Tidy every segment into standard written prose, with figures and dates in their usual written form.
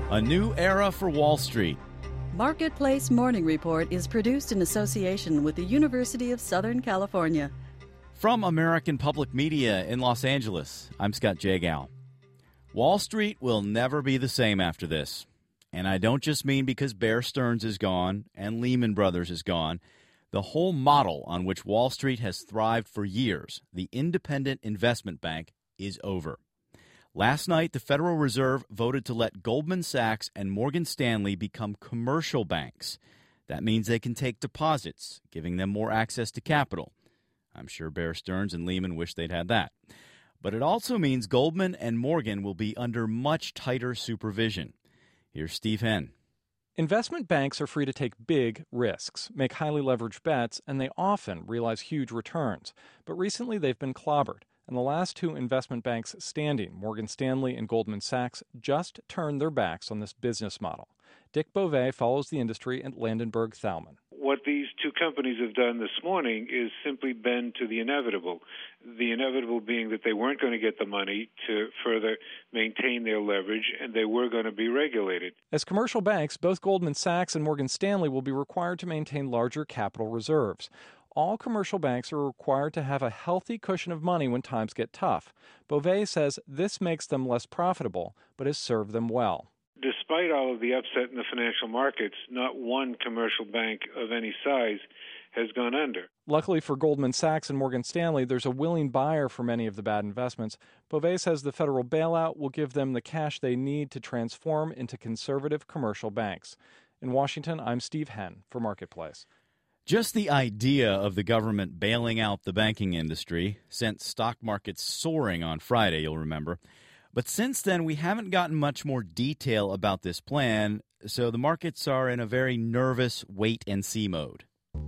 A new era for Wall Street. Marketplace Morning Report is produced in association with the University of Southern California. From American Public Media in Los Angeles, I'm Scott Jagow. Wall Street will never be the same after this. And I don't just mean because Bear Stearns is gone and Lehman Brothers is gone. The whole model on which Wall Street has thrived for years, the independent investment bank, is over. Last night, the Federal Reserve voted to let Goldman Sachs and Morgan Stanley become commercial banks. That means they can take deposits, giving them more access to capital. I'm sure Bear Stearns and Lehman wish they'd had that. But it also means Goldman and Morgan will be under much tighter supervision. Here's Steve Henn. Investment banks are free to take big risks, make highly leveraged bets, and they often realize huge returns. But recently they've been clobbered. And the last two investment banks standing, Morgan Stanley and Goldman Sachs, just turned their backs on this business model. Dick Bove follows the industry at Ladenburg Thalmann. What these two companies have done this morning is simply bend to the inevitable. The inevitable being that they weren't going to get the money to further maintain their leverage, and they were going to be regulated. As commercial banks, both Goldman Sachs and Morgan Stanley will be required to maintain larger capital reserves. All commercial banks are required to have a healthy cushion of money when times get tough. Bove says this makes them less profitable, but has served them well. Despite all of the upset in the financial markets, not one commercial bank of any size has gone under. Luckily for Goldman Sachs and Morgan Stanley, there's a willing buyer for many of the bad investments. Bove says the federal bailout will give them the cash they need to transform into conservative commercial banks. In Washington, I'm Steve Henn for Marketplace. Just the idea of the government bailing out the banking industry sent stock markets soaring on Friday, you'll remember. But since then, we haven't gotten much more detail about this plan, so the markets are in a very nervous wait-and-see mode.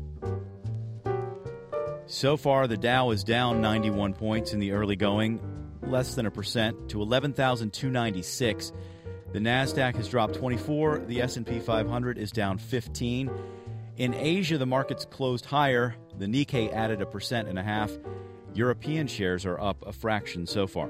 So far, the Dow is down 91 points in the early going, less than 1%, to 11,296. The NASDAQ has dropped 24. The S&P 500 is down 15. In Asia, the markets closed higher. The Nikkei added 1.5%. European shares are up a fraction so far.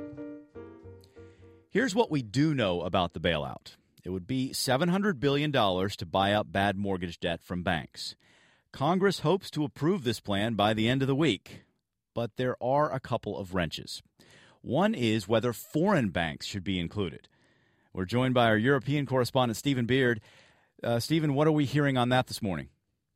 Here's what we do know about the bailout. It would be $700 billion to buy up bad mortgage debt from banks. Congress hopes to approve this plan by the end of the week. But there are a couple of wrenches. One is whether foreign banks should be included. We're joined by our European correspondent, Stephen Beard. Stephen, what are we hearing on that this morning?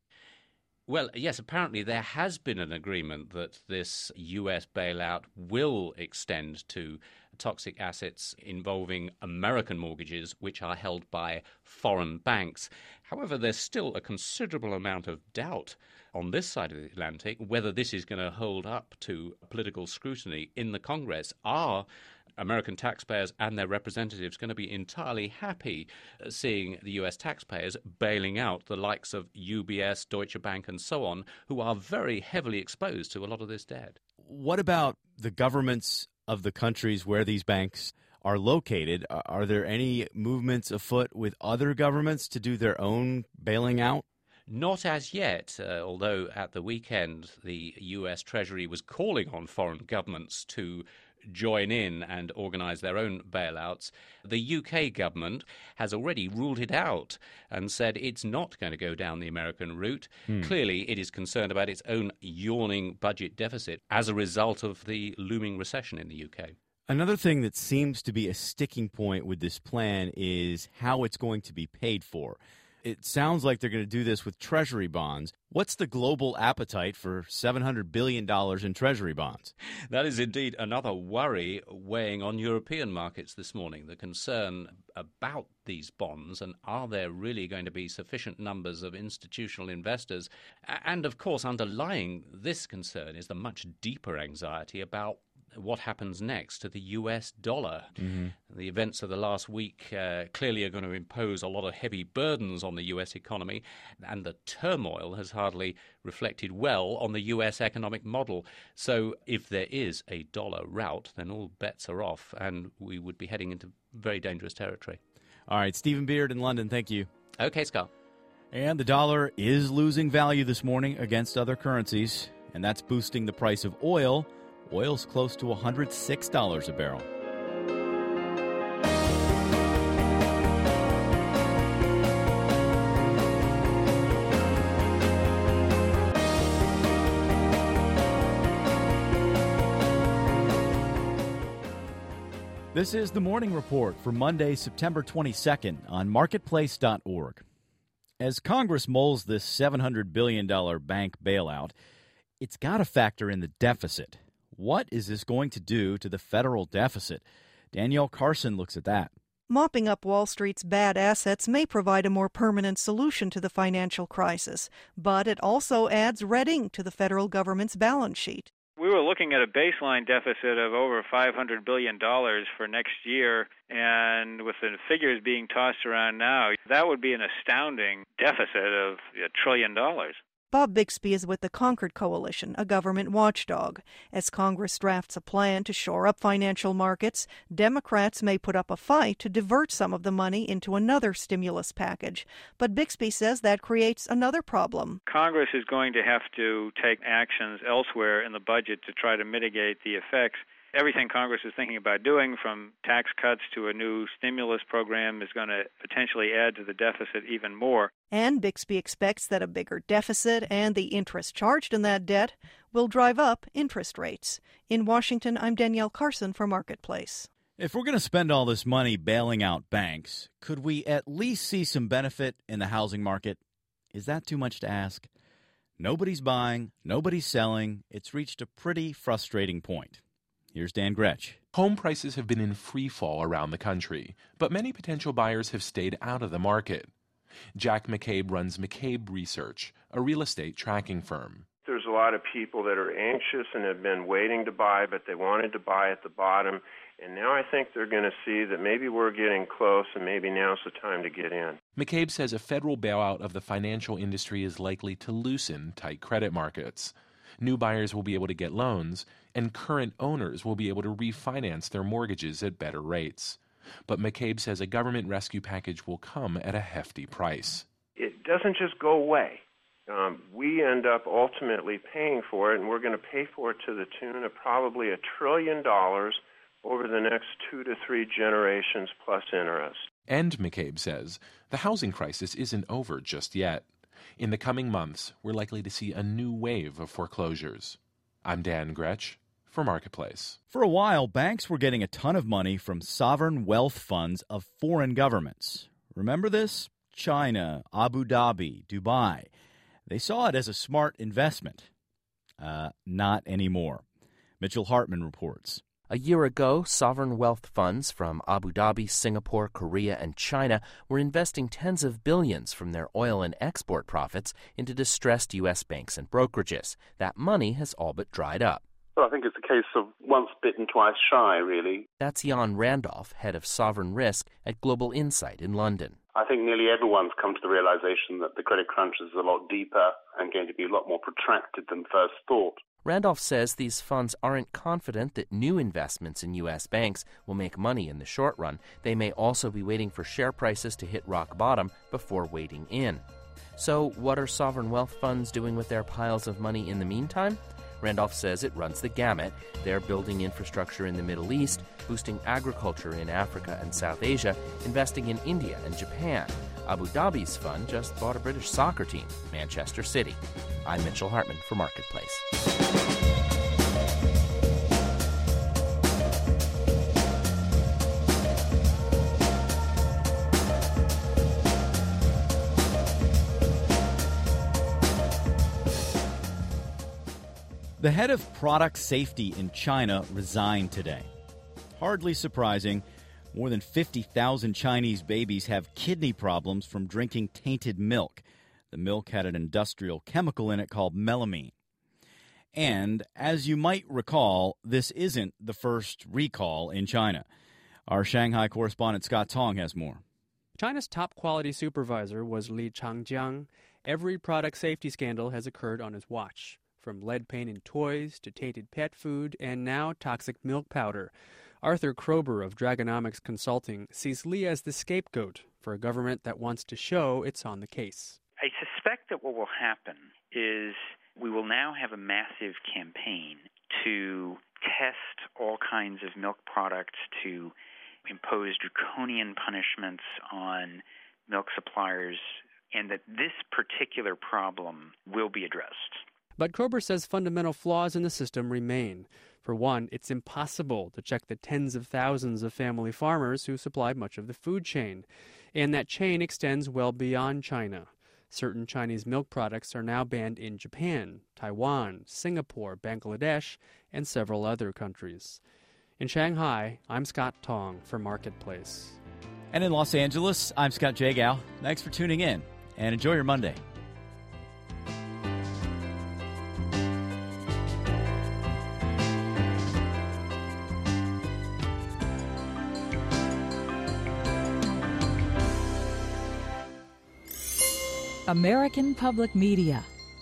Well, yes, apparently there has been an agreement that this U.S. bailout will extend to toxic assets involving American mortgages, which are held by foreign banks. However, there's still a considerable amount of doubt on this side of the Atlantic whether this is going to hold up to political scrutiny in the Congress. Are American taxpayers and their representatives going to be entirely happy seeing the U.S. taxpayers bailing out the likes of UBS, Deutsche Bank, and so on, who are very heavily exposed to a lot of this debt? What about the governments of the countries where these banks are located? Are there any movements afoot with other governments to do their own bailing out? Not as yet, although at the weekend the U.S. Treasury was calling on foreign governments to join in and organise their own bailouts. The UK government has already ruled it out and said it's not going to go down the American route. Clearly, it is concerned about its own yawning budget deficit as a result of the looming recession in the UK. Another thing that seems to be a sticking point with this plan is how it's going to be paid for. It sounds like they're going to do this with Treasury bonds. What's the global appetite for $700 billion in Treasury bonds? That is indeed another worry weighing on European markets this morning, the concern about these bonds and are there really going to be sufficient numbers of institutional investors? And, of course, underlying this concern is the much deeper anxiety about what happens next to the US dollar. The events of the last week clearly are going to impose a lot of heavy burdens on the US economy, and the turmoil has hardly reflected well on the US economic model. So if there is a dollar rout, then all bets are off, and we would be heading into very dangerous territory. All right, Stephen Beard in London, thank you. Okay, Scott. And the dollar is losing value this morning against other currencies, and that's boosting the price of oil. Oil's close to $106 a barrel. This is the Morning Report for Monday, September 22nd on Marketplace.org. As Congress mulls this $700 billion bank bailout, it's got to factor in the deficit. What is this going to do to the federal deficit? Danielle Carson looks at that. Mopping up Wall Street's bad assets may provide a more permanent solution to the financial crisis, but it also adds red ink to the federal government's balance sheet. We were looking at a baseline deficit of over $500 billion for next year, and with the figures being tossed around now, that would be an astounding deficit of $1 trillion. Bob Bixby is with the Concord Coalition, a government watchdog. As Congress drafts a plan to shore up financial markets, Democrats may put up a fight to divert some of the money into another stimulus package. But Bixby says that creates another problem. Congress is going to have to take actions elsewhere in the budget to try to mitigate the effects. Everything Congress is thinking about doing, from tax cuts to a new stimulus program, is going to potentially add to the deficit even more. And Bixby expects that a bigger deficit and the interest charged in that debt will drive up interest rates. In Washington, I'm Danielle Carson for Marketplace. If we're going to spend all this money bailing out banks, could we at least see some benefit in the housing market? Is that too much to ask? Nobody's buying, nobody's selling. It's reached a pretty frustrating point. Here's Dan Gretsch. Home prices have been in free fall around the country, but many potential buyers have stayed out of the market. Jack McCabe runs McCabe Research, a real estate tracking firm. There's a lot of people that are anxious and have been waiting to buy, but they wanted to buy at the bottom. And now I think they're going to see that maybe we're getting close and maybe now's the time to get in. McCabe says a federal bailout of the financial industry is likely to loosen tight credit markets. New buyers will be able to get loans, and current owners will be able to refinance their mortgages at better rates. But McCabe says a government rescue package will come at a hefty price. It doesn't just go away. We end up ultimately paying for it, and we're going to pay for it to the tune of probably $1 trillion over the next 2 to 3 generations plus interest. And McCabe says the housing crisis isn't over just yet. In the coming months, we're likely to see a new wave of foreclosures. I'm Dan Gretsch for Marketplace. For a while, banks were getting a ton of money from sovereign wealth funds of foreign governments. Remember this? China, Abu Dhabi, Dubai. They saw it as a smart investment. Not anymore. Mitchell Hartman reports. A year ago, sovereign wealth funds from Abu Dhabi, Singapore, Korea, and China were investing tens of billions from their oil and export profits into distressed U.S. banks and brokerages. That money has all but dried up. Well, I think it's a case of once bitten, twice shy, really. That's Jan Randolph, head of sovereign risk at Global Insight in London. I think nearly everyone's come to the realization that the credit crunch is a lot deeper and going to be a lot more protracted than first thought. Randolph says these funds aren't confident that new investments in U.S. banks will make money in the short run. They may also be waiting for share prices to hit rock bottom before wading in. So what are sovereign wealth funds doing with their piles of money in the meantime? Randolph says it runs the gamut. They're building infrastructure in the Middle East, boosting agriculture in Africa and South Asia, investing in India and Japan. Abu Dhabi's fund just bought a British soccer team, Manchester City. I'm Mitchell Hartman for Marketplace. The head of product safety in China resigned today. Hardly surprising, more than 50,000 Chinese babies have kidney problems from drinking tainted milk. The milk had an industrial chemical in it called melamine. And, as you might recall, this isn't the first recall in China. Our Shanghai correspondent Scott Tong has more. China's top quality supervisor was Li Changjiang. Every product safety scandal has occurred on his watch, from lead paint in toys to tainted pet food and now toxic milk powder. Arthur Krober of Dragonomics Consulting sees Li as the scapegoat for a government that wants to show it's on the case. I suspect that what will happen is we will now have a massive campaign to test all kinds of milk products, to impose draconian punishments on milk suppliers, and that this particular problem will be addressed. But Kroeber says fundamental flaws in the system remain. For one, it's impossible to check the tens of thousands of family farmers who supply much of the food chain. And that chain extends well beyond China. Certain Chinese milk products are now banned in Japan, Taiwan, Singapore, Bangladesh, and several other countries. In Shanghai, I'm Scott Tong for Marketplace. And in Los Angeles, I'm Scott Jagow. Thanks for tuning in, and enjoy your Monday. American Public Media.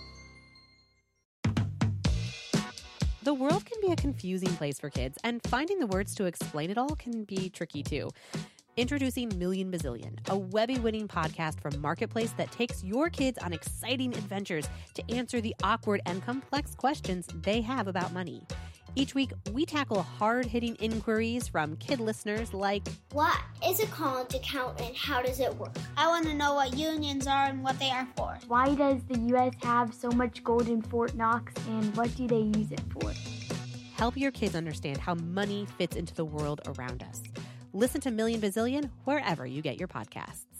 The world can be a confusing place for kids, and finding the words to explain it all can be tricky too. Introducing Million Bazillion, a Webby-winning podcast from Marketplace that takes your kids on exciting adventures to answer the awkward and complex questions they have about money. Each week, we tackle hard-hitting inquiries from kid listeners like, what is a college account and how does it work? I want to know what unions are and what they are for. Why does the U.S. have so much gold in Fort Knox and what do they use it for? Help your kids understand how money fits into the world around us. Listen to Million Bazillion wherever you get your podcasts.